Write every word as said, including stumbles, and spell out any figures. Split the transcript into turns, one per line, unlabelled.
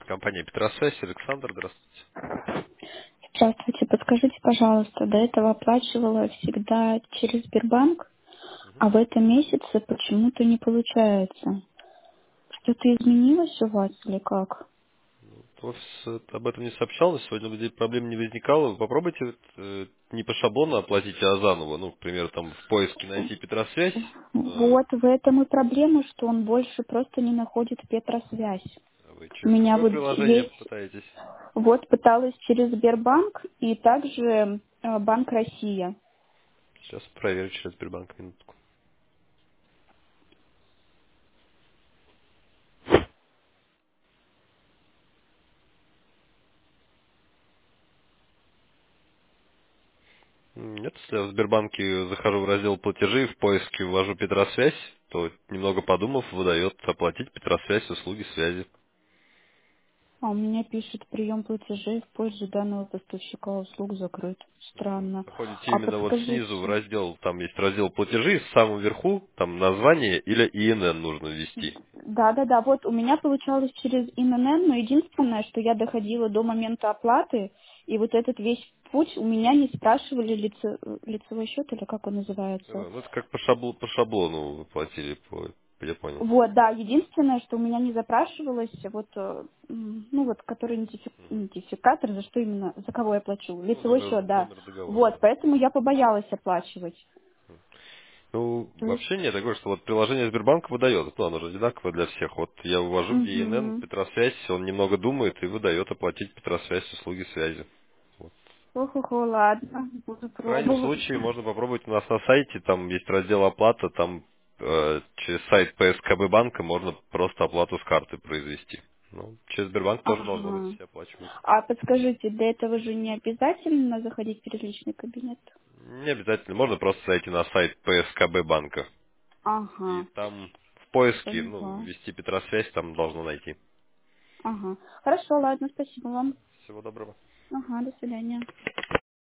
Компания Петросвязь, Александр, здравствуйте.
Здравствуйте, подскажите, пожалуйста, до этого оплачивала всегда через Сбербанк, а в этом месяце почему-то не получается. Что-то изменилось у вас или как?
Офис э, об этом не сообщал, но сегодня вроде проблем не возникало. Вы попробуйте вот, э, не по шаблону оплатить, а заново. Ну, к примеру, там в поиске найти Петросвязь. Э,
Вот в этом и проблема, что он больше просто не находит Петросвязь.
а Вы
У
через
меня
другое
вот
приложение
весь,
пытаетесь?
вот пыталась через Сбербанк и также э, Банк Россия.
Сейчас проверю через Сбербанк минутку. М, Нет, если я в Сбербанке захожу в раздел платежи, в поиске ввожу Петросвязь, то немного подумав, выдает оплатить Петросвязь услуги связи.
А у меня пишет прием платежей в пользу данного поставщика услуг закрыт. Странно.
Заходите
А
именно вот
подскажите.
снизу в раздел, там есть раздел платежи, в самом верху, там название или И Н Н нужно ввести.
Да, да, да. Вот у меня получалось через ин эн эн, но единственное, что я доходила до момента оплаты, и вот этот весь путь у меня не спрашивали лице- лицевой счет, или как он называется.
Э, Ну, это как по, шабло- по шаблону вы платили, по, я понял.
Вот, да, единственное, что у меня не запрашивалось, вот, э, м, ну вот, который идентифи- идентификатор, за что именно, за кого я плачу,
Ну,
лицевой
номер,
счет, да.
номер договора,
Вот,
да.
поэтому я побоялась оплачивать.
Ну,
То есть,
вообще нет, такое, что вот приложение Сбербанка выдает, ну, оно же одинаковое для всех. Вот я ввожу, где И Н Н,
угу.
Петросвязь, он немного думает и выдает оплатить Петросвязь услуги связи. Вот.
Ох-охо, ладно, буду
В крайнем
пробовать.
случае можно попробовать у нас на сайте, там есть раздел оплата, там э, через сайт П С К Б банка можно просто оплату с карты произвести. Ну, через Сбербанк тоже должно быть,
Ага.
все оплачивают.
А подскажите, для этого же не обязательно заходить в личный кабинет?
Не обязательно, можно просто зайти на сайт П С К Б банка. И
Ага,
там в поиске, ну,
поняла.
ввести Петросвязь, там должно найти.
Ага. Хорошо, ладно, спасибо вам.
Всего доброго.
Ага, до свидания.